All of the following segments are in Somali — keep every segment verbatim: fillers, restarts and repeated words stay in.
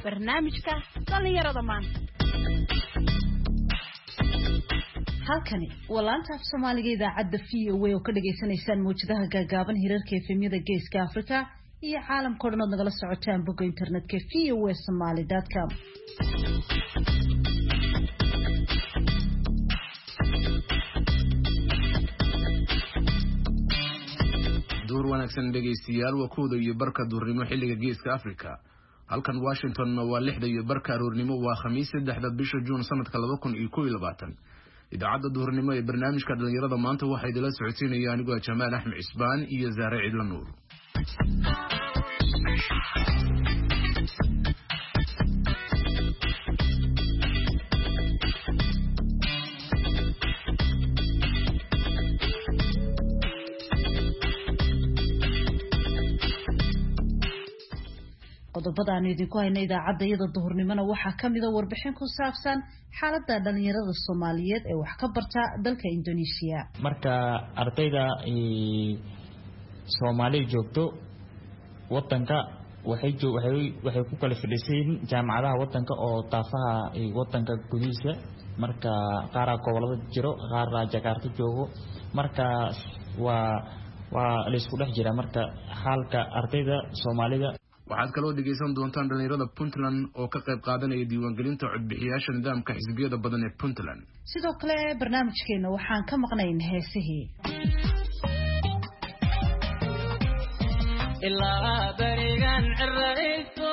barnaamijka dhalinyarada maanta. halkani waa laanta af Soomaaliga idaacadda V O A oo ka dhageysanaysaan muujadaha gaagaaban hirarka efemyada Geeska Afrika iyo caalamka oo dhan oo nagala socotaan bogga internetka v o a somali dot com. door wanaagsan dhageystayaal waa kooda iyo barka duurnimo xilliga Geeska Afrika. halkan Washington waa lixda iyo barka aroornimo waa Khamiis saddexda bisha June sanadka laba kun iyo kow iyo labaatan. idaacadda duurnimo ee barnaamijka dhalinyarada maanta waxay idila socodsiinayaan anigoo Jamaal Axmed Isbaan iyo Zaare Cidla Nuur. qodobadaan idinku hayna idaacadda iyada duhurnimona waxaa kamid ah warbixin ku saabsan xaaladda dhalinyarada Soomaaliyeed ee wax ka barta dalka Indonesia. marka ardayda Soomaali joogto wadanka waxay waxay waxay ku kala fadhiiseen jaamacadaha wadanka oo taafaha wadanka gudihiisa marka qaar gobolada jiro qaar Jakarta joogo marka waa waa la isku dhex jira marka xaalka ardayda Soomaalida. waxaad kaloo dhageysan doontaan dhalinyarada Puntland oo ka qayb qaadanaya diiwaangelinta codbixiyaasha nidaamka xisbiyada badan ee Puntland. sidoo kale barnaamijkeena waxaan ka maqnayn heesihii ilaa barigan cirayso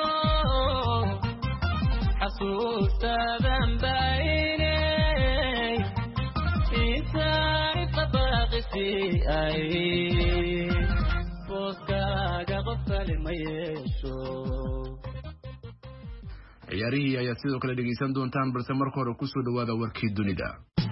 xasuustadan baynay intaan qabaqsi ay ciyaarihii ayaad sidoo kale dhageysan doontaan balse marka hore ku soo dhawaada warkii dunida.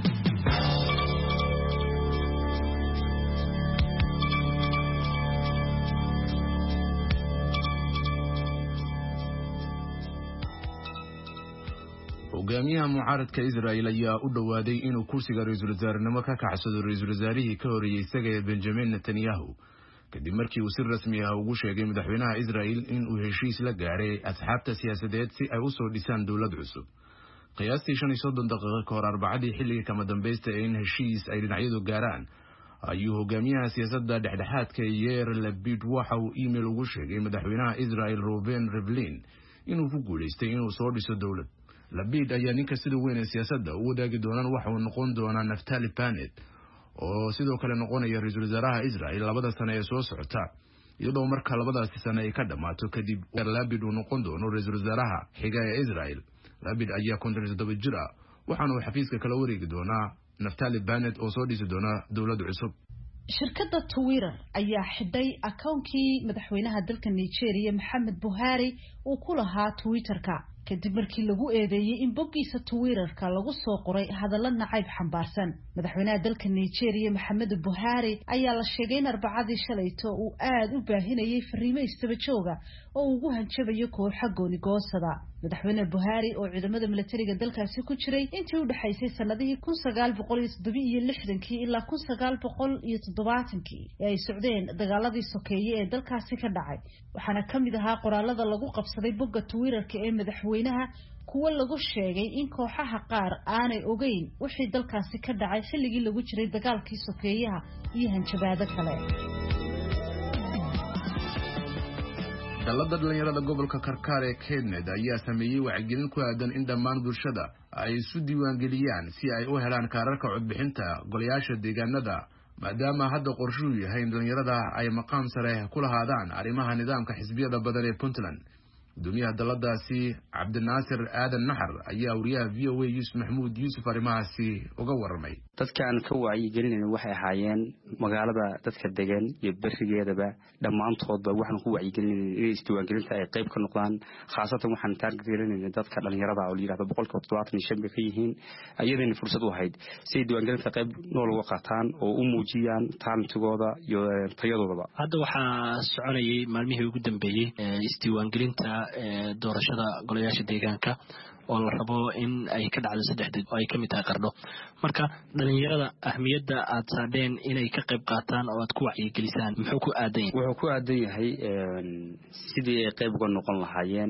hogaamiyaha mucaaradka Israel ayaa u dhawaaday inuu kursiga ra'iisul wasaarenimo ka kacsado ra'iisul wasaarihii ka horeeyay isaga Benjamin Netanyahu kadib markii uu si rasmi ah ugu sheegay madaxweynaha Israel in uu heshiis la gaaray asxaabta siyaasadeed si ay u soo dhisaan dawlad cusub. qiyaastii shan iyo soddon daqiiqo ka hor arbacadii xilliga kama dambaysta ee in heshiis ay dhinacyadu gaaraan ayuu hogaamiyaha siyaasadda dhexdhexaadka Yair Lapid waxa uu email ugu sheegay madaxweynaha Israel Reuven Rivlin inuu ku guuleystay inuu soo dhiso dawlad. Lapid ayaa ninka sida weyn ee siyaasadda u wadaagi doonaan waxa uu noqon doonaa Naftali Bennett oo sidoo kale noqonaya ra'iisul wasaaraha Israel labada sano ee soo socota iyadoo marka labadaasi sano ay ka dhamaato kadib Lapid uu noqon doono ra'iisul wasaaraha xiga ee Israel. Lapid ayaa konton iyo toddoba jir ah waxaana uu xafiiska kala wareegi doonaa Naftali Bennett oo soo dhisi doona dawlad cusub. shirkadda Twitter ayaa xidhay akoonkii madaxweynaha dalka Nigeria Maxamed Buhari uu ku lahaa Twitterka kadib markii lagu eedeeyay in boggiisa Twitterka lagu soo qoray hadallo nacayb xambaarsan. madaxweynaha dalka Nigeria Maxamed Buhari ayaa la sheegay in arbacadii shalayto uu aad u baahinayay fariimo istaba jooga oo ugu hanjabayo kooxo gooni-goosada. madaxweyne Buhari oo ciidamada militariga dalkaasi ku jiray intii u dhaxaysay sanadihii kun sagaal boqol iyo toddoba iyo lixdan ilaa kun sagaal boqol iyo toddobaatan ee ay socdeen dagaaladii sokeeye ee dalkaasi ka dhacay waxaana kamid ahaa qoraalada lagu qabsaday bogga Twitterka ee madaxweynaha kuwa lagu sheegay in kooxaha qaar aanay ogeyn wixii dalkaasi ka dhacay xilligii lagu jiray dagaalkii sokeeyaha iyo hanjabaado kale. dalada dhalinyarada gobolka Karkar ee Kenya ayaa sameeyay wacyigelin ku aadan in dhammaan bulshada ay isu diiwaangeliyaan si ay u helaan kaararka codbixinta golayaasha deegaanada maadaama hadda qorshuhu yahay in dhalinyarada ay maqaam sare ku lahaadaan arrimaha nidaamka xisbiyada badan ee Puntland. gudoomiyaha daladaasi Cabdinaasir Aadan Naxar ayaa wariyaha V O A Yusuf Maxamuud Yusuf arimahaasi uga warramay. dadkaan ka wacyigelinayna waxay ahaayeen magaalada dadka degan iyo barigeedaba dhammaantoodba waxaan ku wacyigelinaynay in isdiiwaangelinta ay qayb ka noqdaan khaasatan waxaan taargelinayna dadka dhalinyarada oo yiraahdo boqolkiiba toddobaatan iyo shan bay ka yihiin ayadana fursad u ahayd si diiwaangelinta qayb nool uga qaataan oo u muujiyaan talantigooda iyo tayadoodaba. hadda waxaa soconayay maalmihii ugu dambeeyay isdiiwaangelinta doorashada golayaasha deegaanka oo la rabo in ay ka dhacdo saddexda oo ay kamid tahay Qardho. marka dhalinyarada ahmiyada aad saadeen inay ka qayb qaataan oo aad ku wacyigelisaan muxuu ku aadan yahay? wuxuu ku aadan yahay sidii ay qayb uga noqon lahaayeen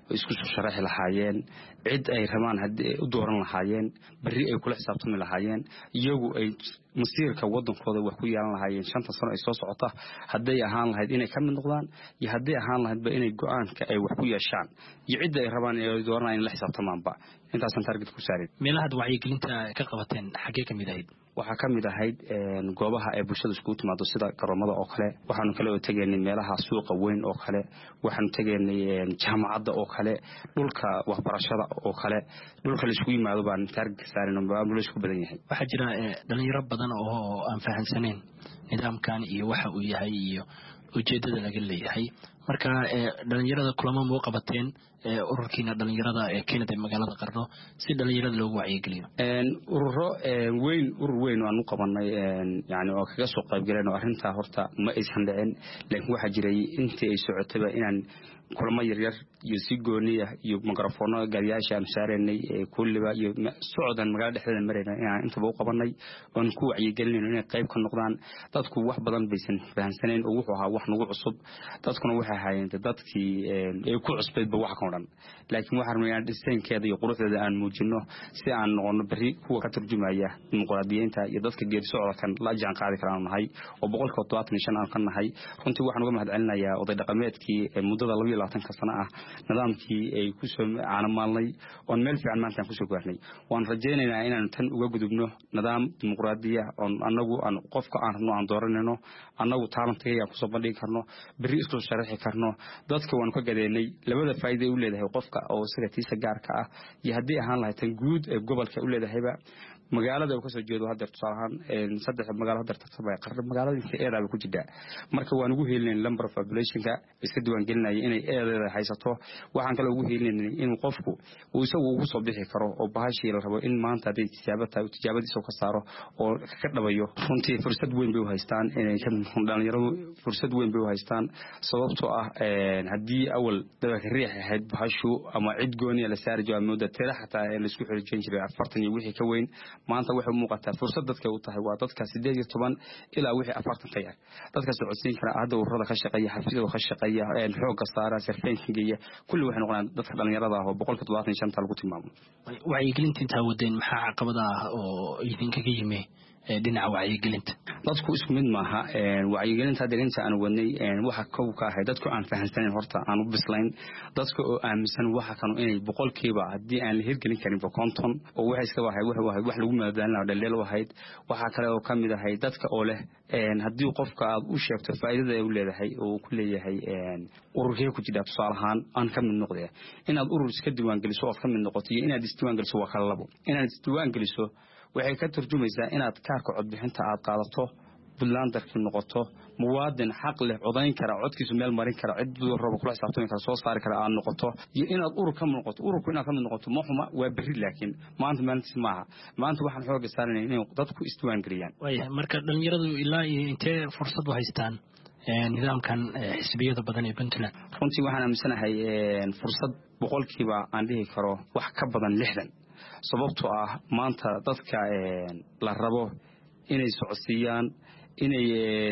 isku soo sharaxi lahaayeen cid ay rabaan hadii u dooran lahaayeen bari ay kula xisaabtami lahaayeen iyagu ay masiirka wadankooda wax ku yeelan lahaayeen shanta sano ay soo socota haday ahaan lahayd inay ka mid noqdaan iyo haday ahaan lahayd ba inay go'aanka ay wax ku yeeshaan iyo cid ay rabaan inay dooranayaan la xisaabtamaanba intaasan target ku saarin meelaha wacyigelinta ka qabateen xagee ka mid ahayd waxaa ka mid ahayd goobaha ay bulshada isku timaado sida garoomada oo kale waxaanu kale oo tageynay meelaha suuqa weyn oo kale waxaanu tageynay jaamacadda oo kale dhulka waxbarashada oo kale dhulka la isku yimaado baan target saarin oo baa isku badan yahay waxaa jira dhalinyaro badan oo aan fahansaneen nidaamkan iyo waxa uu yahay iyo ujeedada laga leeyahay marka dhalinyarada kulamo muu qabateen ururkiina dhalinyarada ee Kenya ee magaalada Qardho si dhalinyarada loogu wacyigeliyo een ururo weyn urur weyn oo aan u qabanay een yaani oo kaga soo qayb galeen oo arrinta horta ma aysan dhicin laakiin waxa jiray intii ay socotay inaan kulamo yar yar iyo si gooniya iyo mikrofoono gaariyaasha aan saareynay kulliba iyo socodaan magaalada dhexdeeda mareynay inaan inta u qabanay oo ku wacyigelinayno inay qayb ka noqdaan dadku wax badan baysan fahansaneen oo wuxuu ahaa wax nagu cusub dadkuna waxay hayeen dadkii ay ku cusbeedba wax ka dhan laakiin waxa rabnaa dhiseenkeeda iyo quruxdeeda aan muujino si aan noqono bari kuwa ka turjumaya dimuqraadiyiinta iyo dadka geer socodka kan la jaan qaadi karaan nahay oo boqolkiiba todobaatan iyo shan aan ka nahay runtii waxaan uga mahadcelinayaa oday dhaqameedkii muddada laba iyo labaatan sano ah nidaamkii ay ku soo caanamalnay oo meel fiican maanta ku soo gaarnay waan rajaynaynaa inaan tan uga gudubno nidaam dimuqraadiya oo anagu aan qofka aan rabno aan dooranayno anagu taalanteeya ku soo bandhigi karno bari isku sharaxi karno dadka waan ka gadeynay labada faa'iido u leedahay qofka oo isaga tiisa gaarka ah iyo hadii ahaan lahayd tan guud ee gobolka u leedahayba magaalada uu ka soo jeedo hadda tusaalahan ee saddex magaalo hadda tartamay Qardho magaalada inta eedaaba ku jidda marka waan ugu heelinay number of population-ka iska diiwaan gelinaya inay eedeeda haysato waxaan kale ugu heelinay in qofku uu isagu ugu soo bixi karo oo bahashii la rabo in maanta haday tijaabada uu tijaabadiisa ka saaro oo ka dhabayo runtii fursad weyn bay u haystaan inay ka dhalinyaradu fursad weyn bay u haystaan sababtoo ah hadii awal dabaka riix ahayd bahashu ama cid gooniya la saari jiro muddo tira xataa in la isku xiriijin jiray afartan iyo wixii ka weyn maanta waxa muuqata fursad dadka u tahay waa dadka sideed iyo toban ilaa wixii afartan ka yar dadka socodsiin kara hadda ururada ka shaqeeya xafiisyada ka shaqeeya ee xoogga saara sarfeenkiga kulli waxay noqonayaan dadka dhalinyarada ah oo boqolkiiba todobaatan iyo shan tal ku tilmaamo wacyigelinta inta wadeen maxaa caqabada ah oo idinka ka yimid dhinaca wacyigelinta dadku isku mid maaha wacyigelinta deegaanka aan wadnay waxa koob ka ahay dadku aan fahansaneyn horta aan u bislayn dadku oo aaminsan waxa kan inay boqolkiiba hadii aan la hirgelin karin konton oo waxa iska wahay waxa wahay wax lagu maadaalna dhaleel wahayd waxa kale oo kamid ahay dadka oo leh hadii qofka aad u sheegto faa'iidada ay u leedahay oo ku leeyahay ururkee ku jira tusaalahan aan ka mid noqday inaad urur iska diiwaan geliso oo ka mid noqoto iyo inaad isdiiwaan geliso waa kala labo inaad isdiiwaan geliso waxay ka turjumaysaa inaad kaarka codbixinta aad qaadato buntlandarkii noqoto muwaadin xaq leh codayn kara codkiisu meel marin kara cid uu rabo kula xisaabtami kara soo saari kara aad noqoto iyo inaad urur ka noqoto ururku inaad ka mid noqoto ma xuma waa bari laakiin maanta maalintiis maaha maanta waxaan xooga saarnay inay dadku isdiiwaan geliyaan way marka dhalinyaradu ilaa intee fursad u haystaan nidaamkan xisbiyada badan ee Puntland runtii waxaan aaminsanahay fursad boqolkiiba aan dhihi karo wax ka badan lixdan sababtoo ah maanta dadka la rabo inay socodsiiyaan inay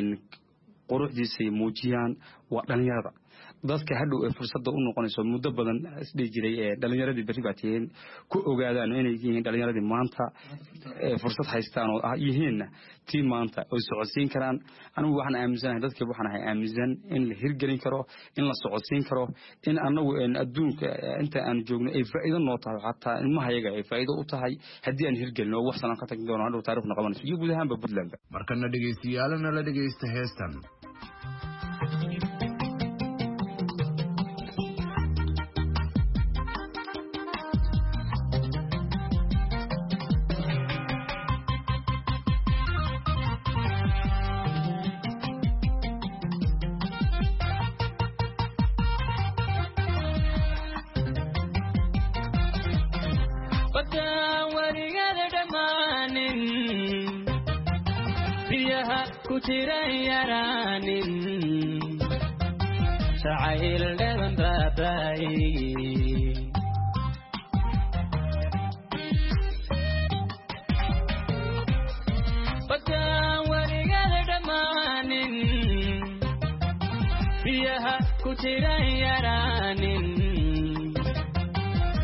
quruxdiisa muujiyaan waa dhalinyarada dadka hadhow ee fursada u noqonayso muddo badan isdhii jiray ee dhalinyaradii bari baateen ku ogaadaan inay yihiin dhalinyaradii maanta ee fursad haystaan oo ah yihiin tii maanta oo socodsiin karaan anigu waxaan aaminsanahay dadka waxaan ahay aaminsan in la hirgelin karo in la socodsiin karo in anagu adduunka inta aan joogno ay faa'iido noo tahay xataa ilmaha yaga ay faa'iido u tahay hadii aan hirgelino wax sanad ka tagin doono hadhow taariikhna qabanayso iyo guud ahaanba Puntland markana dhageystayaalana la dhageysta heestan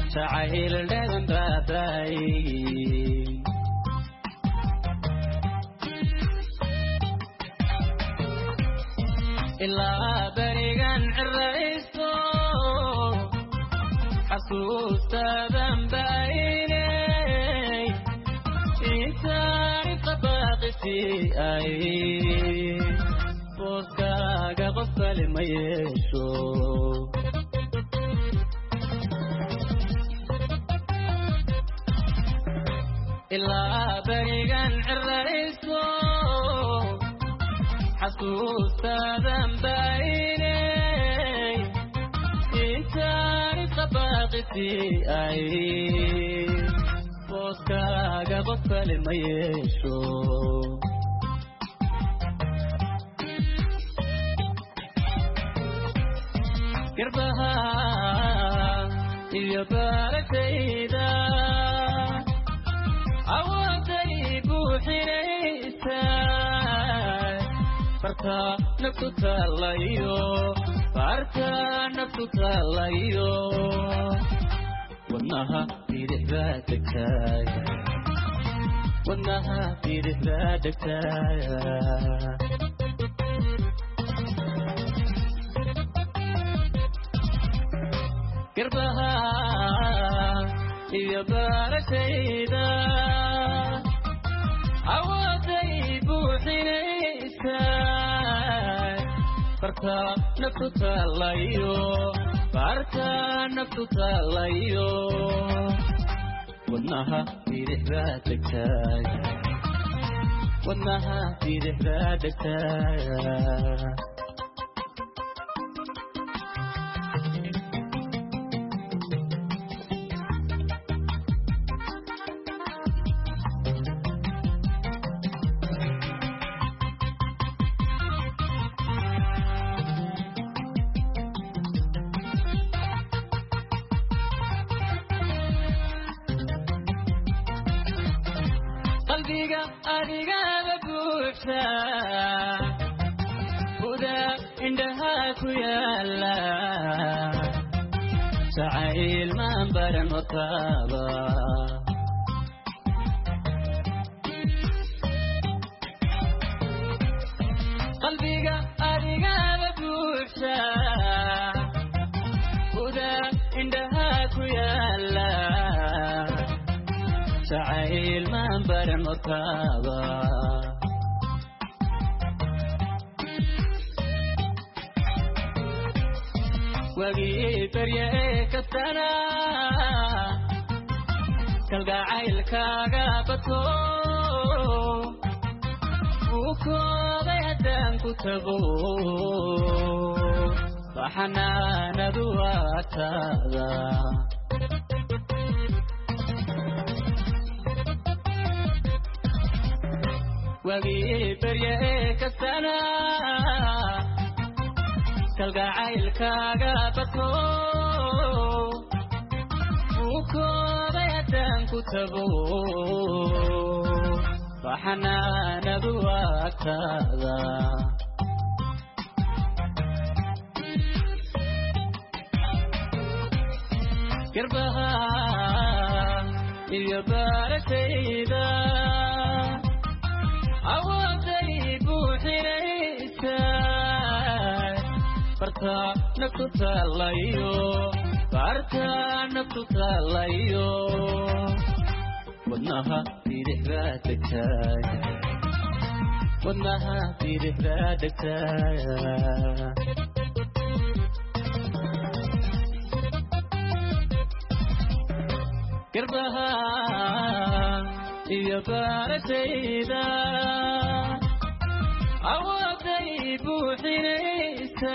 jacayl dhagan baabaay ilaa barigan ciraysto xasuustaadan baynay intaani qabaaqisi ay booskaaga qof kale ma yeesho ilaa barigan ciraysto xasuustaadan baynay intaani qabaaqisi ay booskaaga qof kale ma yeesho garbaha iyo baaragtayda awooday buuxinaysa farta naftu taalayo farta naftu taalayo wadnaha bidixda degtaaya wadnaha bidixda degtaaya garbaha iyo baaragtayda awooday buuxinaysa farta naftu taalayo farta naftu taalayo wadnaha bidixda degtaaya wadnaha bidixda degtaaya qalbiga adigaba buuxa huda indhaha ku yaala jacayl maan baran hortaaba qalbiga adigaba buuxa huda indhaha ku yaala jacayl maan baran hortaaba wagii barya ee kastana kalgacaylkaaga bato uu koobay haddaan ku tago baxanaanadu waataada wagii barya ee kastana kalgacaylkaaga bato uu koobay haddaan ku tago baxanaanadu waataada garbaha iyo baaragtayda awooday buuxinaysa farta naftu taalayo farta naftu taalayo wadnaha bidixda degtaaya wadnaha bidixda degtaaya garbaha iyo baaragtayda awooday buuxinaysa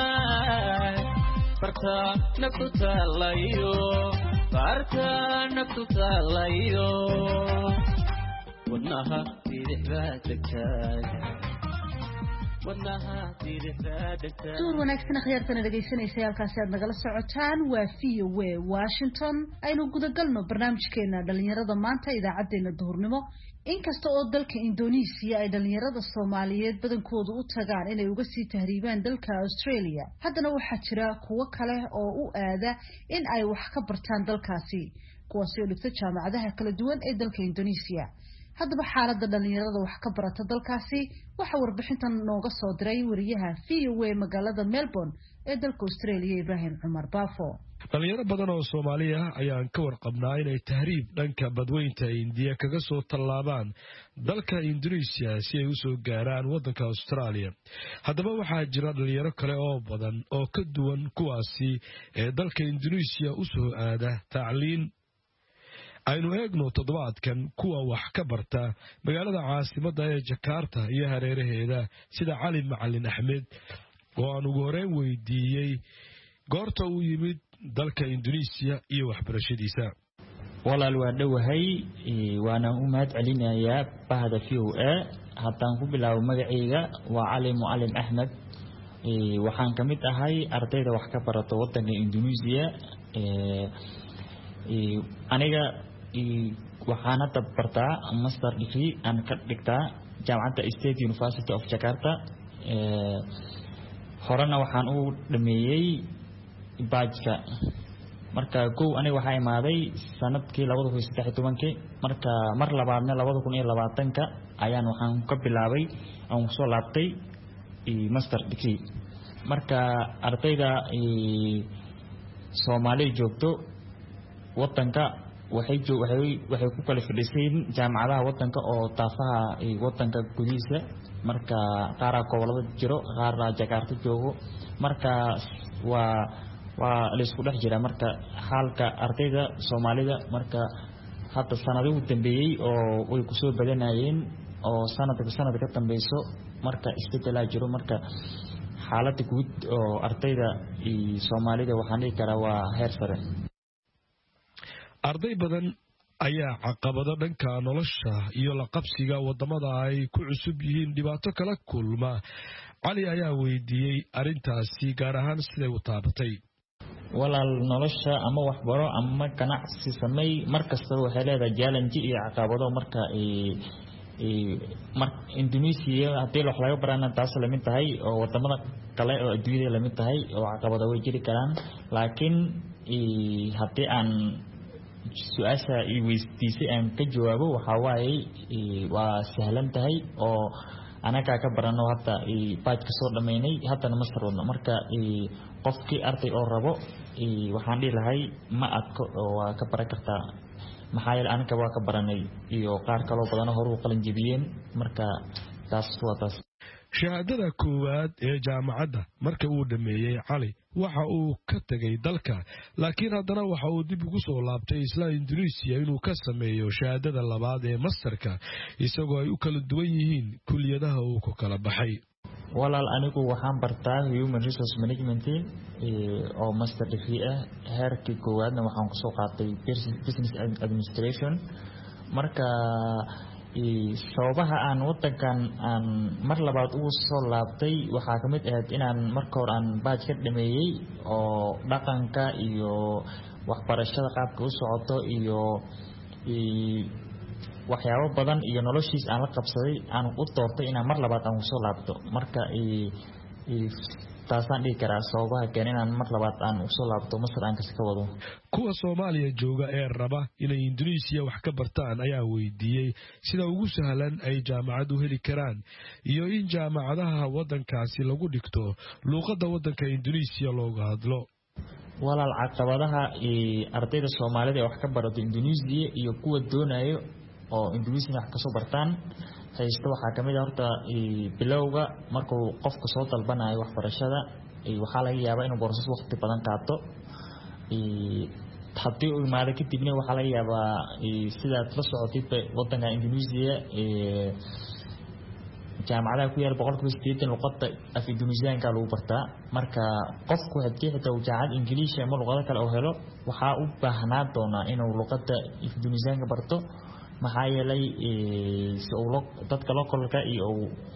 farta naftu taalayo farta naftu taalayo wadnaha bidixda degtaaya duur wanaagsan akhyaartana dhegaysanaysa halkaasi aad nagala socotaan waa v o a Washington aynu gudagalno barnaamijkeena dhalinyarada maanta idaacadeena duhurnimo inkasta oo dalka Indonesia ay dhalinyarada Soomaaliyeed badankoodu u tagaan inay uga sii tahriibaan dalka Australia haddana waxaa jira kuwo kale oo u aada in ay wax ka bartaan dalkaasi kuwaas oo dhigta jaamacadaha kala duwan ee dalka Indonesia haddaba xaaladda dhalinyarada wax ka barata dalkaasi waxa warbixintan nooga soo diray wariyaha V O A magaalada Melbourne ee dalka Australia Ibrahim Cumar Baafo dhalinyaro badan oo Soomaali ah ayaan ka warqabnaa inay tahriib dhanka badweynta India kaga soo tallaabaan dalka Indonesia si ay u soo gaaraan waddanka Australia haddaba waxaa jira dhalinyaro kale oo badan oo ka duwan kuwaasi ee dalka Indonesia u soo aada tacliin aynu eegno toddobaadkan kuwa wax ka barta magaalada caasimadda ee Jakarta iyo hareeraheeda sida Cali Macalin Axmed oo aan ugu horreyn weydiiyey goorta uu yimid dalka Indonesia iyo waxbarashadiisa walaal waa dhawahay waana u mahad celinayaa bahda V O A haddaan ku bilaabo magacayga waa Cali Macalin Axmed waxaan ka mid ahay ardayda wax ka barata waddanka Indonesia aniga waxaan hadda bartaa master degree aan ka dhigtaa jaamacadda State University of Jakarta horena waxaan u dhameeyay baajka marka kow aniga waxaa imaaday sanadkii labada kun iyo saddex iyo tobankii marka mar labaadna labada kun iyo labaatanka ayaan waxaan ka bilaabay aan soo laabtay master degree marka ardayda Soomaali joogto waddanka waxay waxay waxay ku kala fadhiiseen jaamacadaha waddanka oo taafaha waddanka gudihiisa marka qaar gobolada jiro qaar Jakarta joogo marka waa waa la isku dhex jira marka xaalka ardayda Soomaalida marka hadda sanadii u dambeeyay oo way ku soo badanayeen oo sanadka sanadka ka dambeeyso marka isbedel jiro marka xaaladda guud oo ardayda Soomaalida waxaan dhihi karaa waa heer sare arday badan ayaa caqabado dhanka nolosha iyo la qabsiga wadamada ay ku cusub yihiin dhibaato kala kulma Cali ayaa weydiiyay arintaasi gaar ahaan siday u taabatay walaal nolosha ama waxbaro ama ganacsi samay markasta waxay leedahay challenge iyo caqabado marka ee mar Indonesia hadii wax laga barana taas la mid tahay oo wadamada kale oo adduunyada la mid tahay oo caqabado way jiri karaan laakiin ee hadii aan su'aasha i weydiisay aan ka jawaabo waxa waaye waa sahlan tahay oo anaga ka barano hadda baaj ka soo dhameynay hadana master wadno marka qofkii arday oo rabo waxaan dhihi lahay ma adko oo ka baran kartaa maxaa yeelay anaga waa ka baranay iyo qaar kale oo badan oo hore u qalin jabiyeen marka taas waa taas shahaadada koowaad ee jaamacadda marka uu dhameeyay Cali waxa uu ka tagay dalka laakiin haddana waxa uu dib ugu soo laabtay isla Indonesia inuu ka sameeyo shahaadada labaad ee masterka isagoo ay u kala duwan yihiin kulliyadaha uu ku kala baxay walaal anigu waxaan bartaa human resource management oo master degree ah heerkii koowaadna waxaan ku soo qaatay business administration marka sababaha aan wadankan aan mar labaad ugu soo laabtay waxaa ka mid ah inaan marka hore aan baaj ka dhameeyay oo dhaqanka iyo waxbarashada qaabka u socoto iyo waxyaabo badan iyo noloshiis aan la qabsaday aan u doortay inaan mar labaad aan soo laabto marka taasaan dhigi karaa sababaha keen inaan mar labaad aan usoo laabto masar aan kasi ka wado kuwa Soomaaliya jooga ee raba inay Indonesia wax ka bartaan ayaa weydiiyey sida ugu sahlan ay jaamacad u heli karaan iyo in jaamacadaha waddankaasi lagu dhigto luqadda waddanka Indonesia looga hadlo walaal caqabadaha ee ardayda Soomaalida ee wax ka barato Indonesia iyo kuwa doonayo oo Indonesia wax ka soo bartaan haysto waxaa kamid ah horta bilowga markuu qofku soo dalbanayo waxbarashada waxaa laga yaabaa inuu boorso waqti badan qaato haddii uu imaado kadibna waxaa laga yaabaa sidaad la socotid waddanka Indonesia jaamacadaha ku yaal boqolkiiba siddeetan luqadda af Indonesianka lagu bartaa marka qofku haddii xitaa uu jaamacad Ingiriisi ama luqado kale oo helo waxaa u baahnaa doonaa inuu luqadda Indonesianka barto maxaa yeelay dadka localka iyo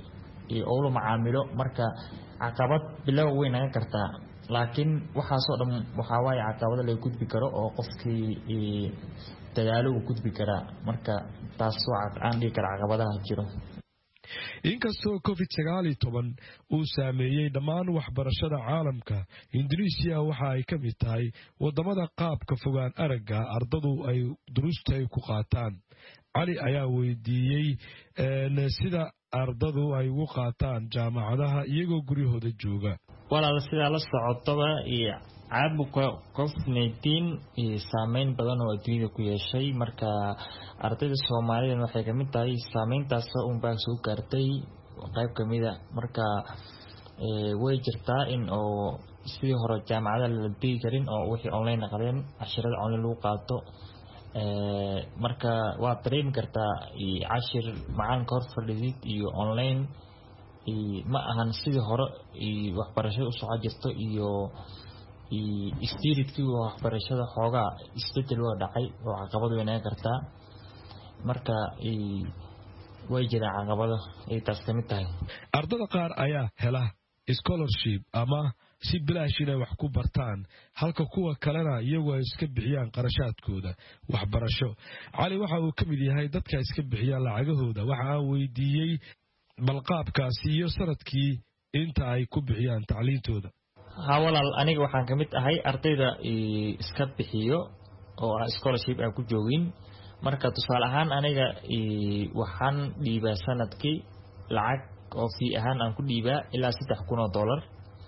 oo la macaamilo marka caqabad bilow weyn naga kartaa laakiin waxa soo dhan waxa way caqabad la gudbi karo oo qofkii dadaalo uu gudbi kara marka taas waa aan dhigi kara caqabadaha jiro inkastoo covid sagaal iyo toban uu saameeyay dhammaan waxbarashada caalamka Indonesia waxa ay ka mid tahay wadamada qaabka fogaan aragga ardadu ay duruusta ay ku qaataan cali ayaa weydiiyay sida ardadu ay ugu qaataan jaamacadaha iyagoo guryahooda jooga walaal sida la socotaba iyo caabuqa covid nineteen iyo saameyn badan oo adduunyada ku yeeshay marka ardayda Soomaaliyeed waxay ka mid tahay saameyntaas oo un baa soo gaartay qayb kamid ah marka ee way jirtaa in oo sidii hore jaamacadaha la dhigi karin oo wixii online naqdeen casharada online lagu qaato ee marka waa dareemi kartaa cashir macalinka hor fadhidid iyo online ma ahan sidii hore waxbarashada u soo jirto iyo istiridkii waxbarashada xooga isbedel oo dhacay oo caqabad weyn ay kartaa marka way jiraan caqabado ay taas ka mid tahay ardada qaar ayaa hela scholarship ama si bilaash inay wax ku bartaan halka kuwa kalena iyagu ay iska bixiyaan qarashaadkooda waxbarasho cali waxa uu ka mid yahay dadka iska bixiya lacagahooda waxa aan weydiiyay balqaabkaasi iyo sanadkii inta ay ku bixiyaan tacliintooda ha walaal aniga waxaan ka mid ahay ardayda iska bixiyo oo scholarship ay ku joogin marka tusaale ahaan aniga waxaan dhiibaa sanadkii lacag oo fee ahaan aan ku dhiibaa ilaa saddex kun oo dollar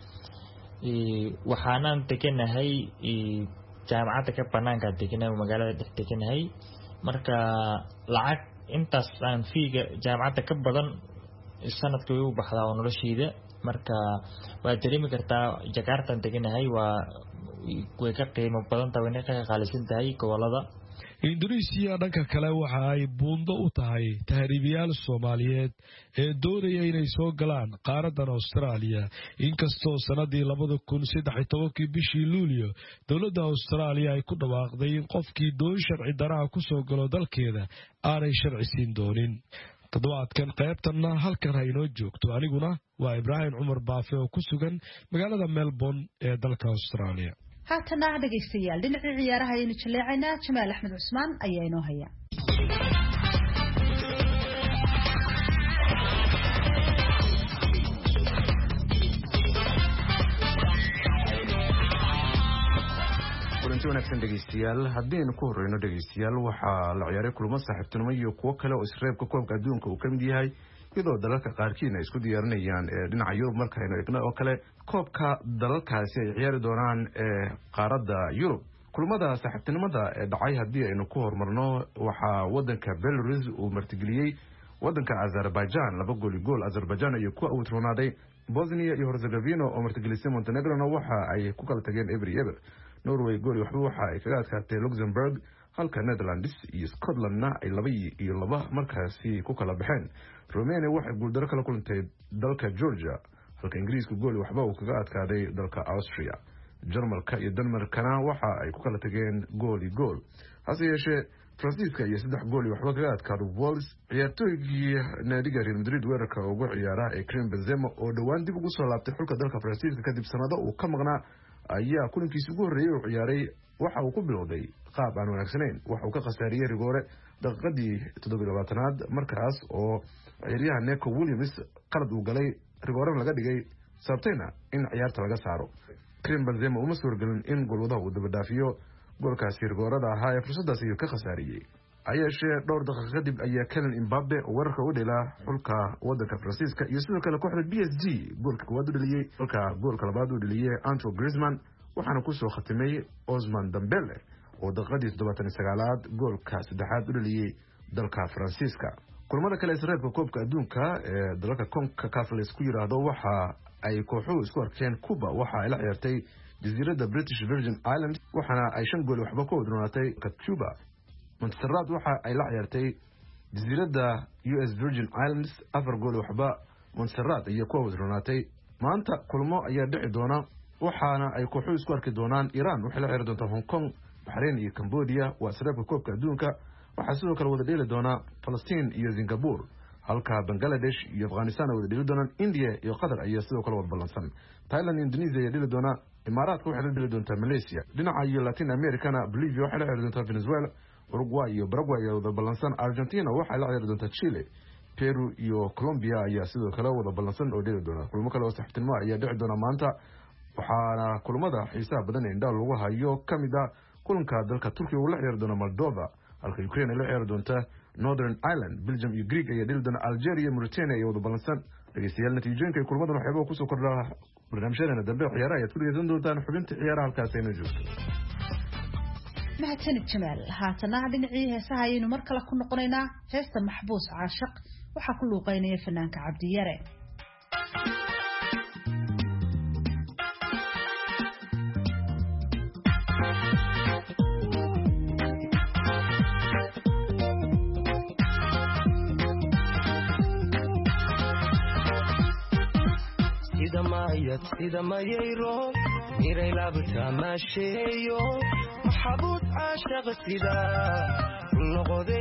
waxaan deganahay jaamacadda ka banaanka deganahay magaalada dhex deganahay marka lacag intaas aan feega jaamacadda ka badan sanadkii way u baxdaa oo noloshayda marka waa dareemi kartaa Jakarta deganahay waa way ka qiimo badan tahay inay ka qaalisan tahay gobolada Indonesia dhanka kale waxa ay buundo u tahay tahriibiyaal Soomaaliyeed ee doonaya inay soo galaan qaaradan Australia inkastoo sanadii laba kun iyo saddex iyo toban bishii Luulyo dawladda Australia ay ku dhawaaqday in qofkii doon sharci darro ku soo galo dalkeeda aanay sharci siin doonin toddobaadkan qaybtana halkan ha inoo joogto aniguna waa Ibrahim Umar Baafe oo ku sugan magaalada Melbourne ee dalka Australia haatana dhageystayaal dhinaca ciyaaraha ayaynu jaleecaynaa Jamaal Axmed Cusmaan ayaa inoo haya kulanti wanaagsan dhegeystayaal haddaynu ku horeyno dhegeystayaal waxaa la ciyaaray kulamo saaxiibtinimo iyo kuwo kale oo isreebka koobka adduunka uu ka mid yahay iyadoo dalalka qaarkiina isku diyaarinayaan dhinaca Yurub markaynu eegno oo kale koobka dalalkaasi ay ciyaari doonaan ee qaaradda Yurub kulamada saaxiibtinimada ee dhacay haddii aynu ku hormarno waxaa wadanka Belarus uu martigeliyay wadanka Azerbaijan laba gool gool Azerbaijan iyo ku awtroonaday Bosnia iyo Herzegovina oo martigelisay Montenegro waxa ay ku kala tageen every ever Norway gool waxba waxa ay kaga adkaatay Luxembourg halka Netherlands iyo Scotlandna ay laba iyo laba markaasi ku kala baxeen Romania waxay guuldaro kala kulantay dalka Georgia halka Ingiriiska gool waxba uu kaga adkaaday dalka Austria Jarmalka iyo Denmarkna waxa ay ku kala tageen gool iyo gool hase yeeshee Francisca iyo saddex gool waxba kaga adkaaday Wales ciyaartooygii naadiga Real Madrid weerarka ugu ciyaara ee Karim Benzema oo dhawaan dib ugu soo laabtay xulka dalka Francisca kadib sanado uu ka maqnaa ayaa kulankiisa ugu horeeyay oo ciyaaray waxa uu ku bilowday qaab aan wanaagsaneyn waxa uu ka khasaariyay rigoore daqiiqadii toddoba iyo labaatanaad markaas oo ciyaaryahan Neco Williams qalad uu galay rigoore laga dhigay sabtayna in ciyaarta laga saaro Karim Benzema uma suurgelin in goolwadaha uu daba dhaafiyo goolkaasi rigoorada ahaa ee fursadaas ayuu ka khasaariyay ayashee dhowr daqiiqo kadib ayaa Kylian Mbappe oo weerarka u dhelaa xulka wadanka Francisca iyo sidoo kale kooxda B S G goolka koowaad u dhaliyay halka goolka labaad u dhaliyay Antoine Griezmann waxaana ku soo khatimay Ousmane Dembele oo daqiiqadii toddobaatan iyo sagaalaad goolka saddexaad u dhaliyay dalka Francisca kulamada kale isreebka koobka adduunka ee dalalka CONCACAF ku yiraahdo waxa ay kooxuhu isku arkeen Cuba waxa ay la ciyaartay jasiiradda British Virgin Islands waxaana ay shan gool waxba ku wadroonatay Cuba Montserrat waxa ay la ciyaartay jasiiradda U S Virgin Islands afar gool waxba Montserrat iyo ku wadroonatay maanta kulmo ayaa dhici doona waxaana ay kooxuhu isku arki doonaan Iran waxay la ciyaari doontaa Hong Kong Bahrain iyo Cambodia waa isreebka koobka adduunka waxaa sidoo kale wada dheeli doona Palestine iyo Singapore halka Bangladesh iyo Afghanistan wada dhili doonaan. India iyo Qatar ayaa sidoo kale wada ballansan. Thailand iyo Indonesia ayaa dhili doona. Imaaraadka waxay dhili doontaa Malaysia. Dhinaca iyo Latin Americana Bolivia waxay dhili doontaa Venezuela. Uruguay iyo Paraguay ayaa wada ballansan. Argentina waxay dhili doontaa Chile. Peru iyo Colombia ayaa sidoo kale wada ballansan oo dhili doona. Kulamo kale oo saxibtinimo ayaa dhici doona maanta. waxaana kulamada xiisaha badan ee indhaha lagu hayo kamida kulanka dalka Turkiga uu la ciyaari doono Moldova, halka Ukraine la ciyaari doonta Northern Ireland. Belgium iyo Greek ayaa dhili doona. Algeria, Mauritania ayaa wada ballansan. dhageystayaal natiijooyinka kulamadan waxyaabo ku soo kordhaa barnaamijyadeena dambe ciyaaraha ayaad ku dhegeysan doontaan. xubinta ciyaaraha halkaas aynu joogto. mahadsanid Jamaal. haatana dhinacii heesaha ayaynu mar kale ku noqonaynaa. heesta Maxbuus Caashiq waxaa ku luuqeynaya fanaanka Cabdiyare. sida mayayro miray laabta maasheeyo maxbuus caashiq sida noqode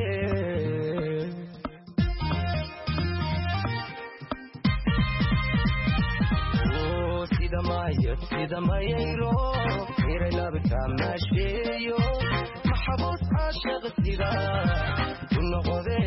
oo sida mayad sida mayayro miray laabta maasheeyo maxbuus caashiq sida noqode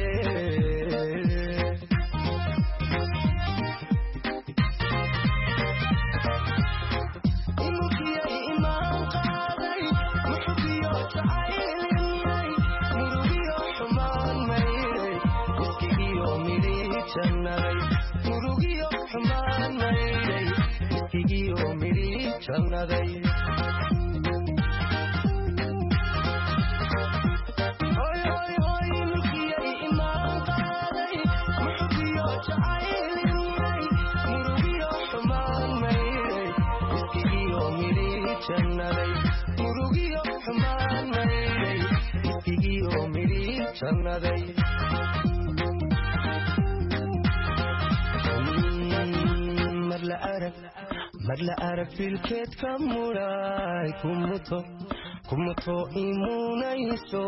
marla arag filkeed ka muray kumuto kumuto imunayso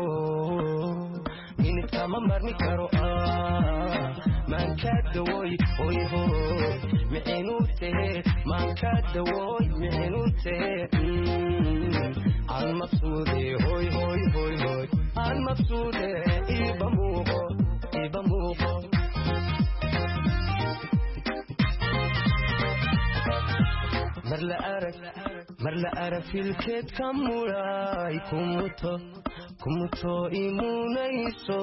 minid kama marmi karo ah man ka dawoy hoy hoy mixinute man ka dawoy mixinute al maqsude hoy hoy hoy hoy al maqsude ibamuqo ibamuqo marla arag marla arag filkeed ka muray kumuto kumuto imunayso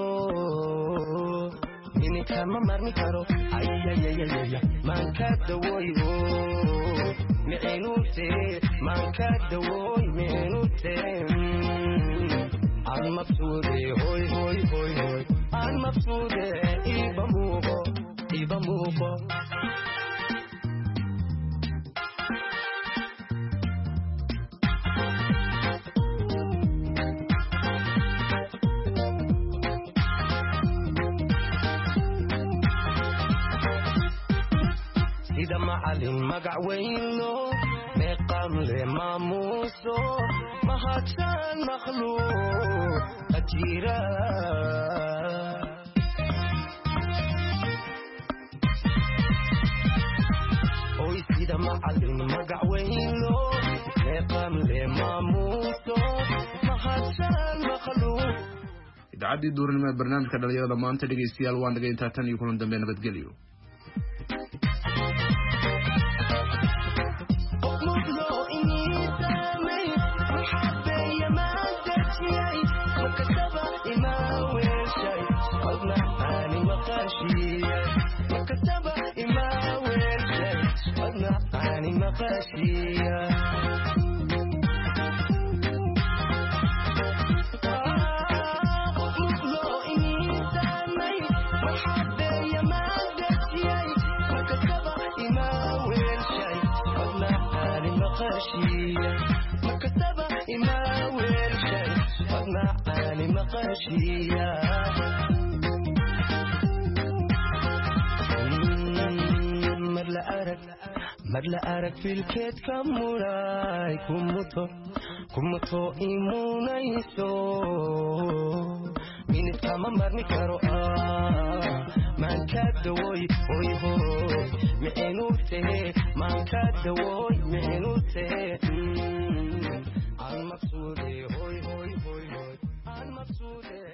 minid kama marmi karo ayayayayaya man ka dawoy mixinute man ka dawoy mixinute al maqsude hoy hoy hoy hoy al maqsude ibamuqo ibamuqo macalin magac weyno meeqam le maamuuso mahadsan makhluuq ajira oy sida macalin magac weyno meeqam le maamuuso mahadsan makhluuq. idaacadii duurnimo ee barnaamijka dhalinyarada maanta dhegeystayaal waan dhagay intaa tan iyo kulan dambe nabadgelyo. marla arag filkeed ka muray kumuto kumuto imunayso minid kama marmi karo man ka dawoy hoy hoy micinu tahe man ka dawoy micinu tahe an maqsuude hoy hoy hoy hoy an maqsuude